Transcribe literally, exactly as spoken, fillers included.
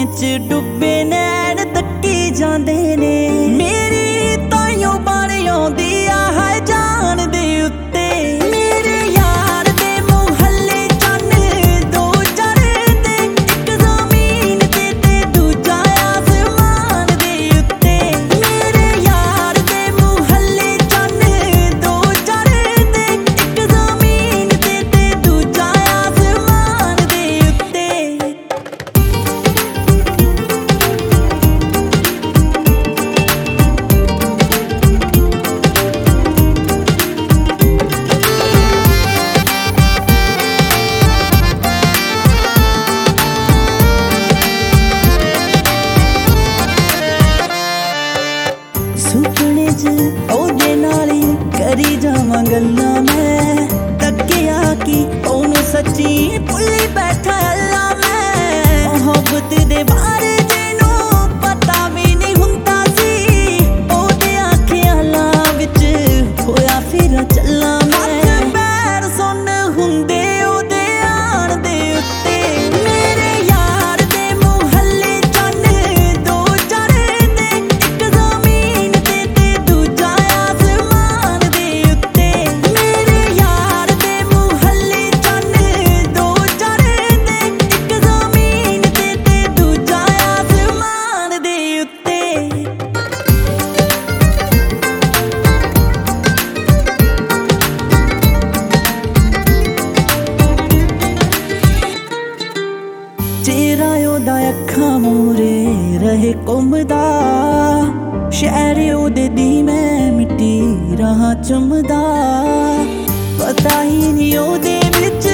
ਸੁਪਨੇ ਚ ਡੁੱਬੇ ਨੈਣ ਤੱਕੀ ਜਾਂਦੇ ਨੇ। ਮੇਰੀ ਤਾਈਓ ਬਣ ਆਉਂਦੀ ਆ ਹੈ ਜਾਨ ਦੇ ਉੱਤੇ। ਮੇਰੇ ਯਾਰ ਦੇ ਮੁਹੱਲੇ ਚੰਨ ਦੋ ਚੜ੍ਹਦੇ, ਇੱਕ ਜ਼ਮੀਨ ਤੇ ਤੇ ਦੂਜਾ ਆਸਮਾਨ ਦੇ ਉੱਤੇ। ਮੇਰੇ ਯਾਰ ਦੇ ਮੁਹੱਲੇ ਚੰਨ ਦੋ ਚੜ੍ਹਦੇ, ਇੱਕ ਜ਼ਮੀਨ ਤੇ ਤੇ ਦੂਜਾ ਆਸਮਾਨ ਦੇ ਉੱਤੇ। ਸੁਪਨੇ ਚ ਉਹਦੇ ਨਾਲ ਹੀ ਕਰੀ ਜਾਵਾਂ ਗੱਲਾਂ ਮੈਂ। ਤੱਕਿਆ ਕਿ ਉਹਨੂੰ ਸੱਚੀ ਭੁੱਲੀ ਬੈਠਾ ਅੱਲਾ ਮੈਂ। ਮੁਹੱਬਤ ਦੇ ਬਾਰੇ ਜਿਹਨੂੰ ਪਤਾ ਵੀ ਨਹੀਂ ਹੁੰਦਾ ਸੀ, ਉਹਦੇ ਅੱਖਾਂ ਵਿੱਚ ਹੋਇਆ ਫਿਰ ਚੱਲਾਂ ਮੈਂ। ਪੈਰ ਸੁੰਨ ਹੁੰਦੇ ਉਹਦੇ ਆਣ ਦੇ ਉੱਤੇ। ਮੇਰੇ ਯਾਰ ਦੇ ਮੁਹੱਲੇ ਚੰਨ ਦੋ ਚੜ੍ਹਦੇ, ਇੱਕ ਜ਼ਮੀਨ ਤੇ ਤੇ ਦੂਜਾ ਆਸਮਾਨ ਦੇ ਉੱਤੇ। ਮੇਰੇ ਯਾਰ ਦੇ ਮੁਹੱਲੇ ਚੰਨ ਦੋ ਚੜ੍ਹਦੇ, ਇੱਕ ਜ਼ਮੀਨ ਤੇ ਤੇ ਦੂਜਾ ਆਸਮਾਨ ਦੇ ਉੱਤੇ। ਚਿਹਰਾ ਉਹਦਾ ਅੱਖਾਂ ਮੂਹਰੇ ਰਹੇ ਘੁੰਮਦਾ, ਸ਼ਹਿਰ ਉਹਦੇ ਦੀ ਮੈਂ ਮਿੱਟੀ ਰਾਹ ਚੁੰਮਦਾ। ਪਤਾ ਹੀ ਨਹੀਂ ਉਹਦੇ ਵਿੱਚ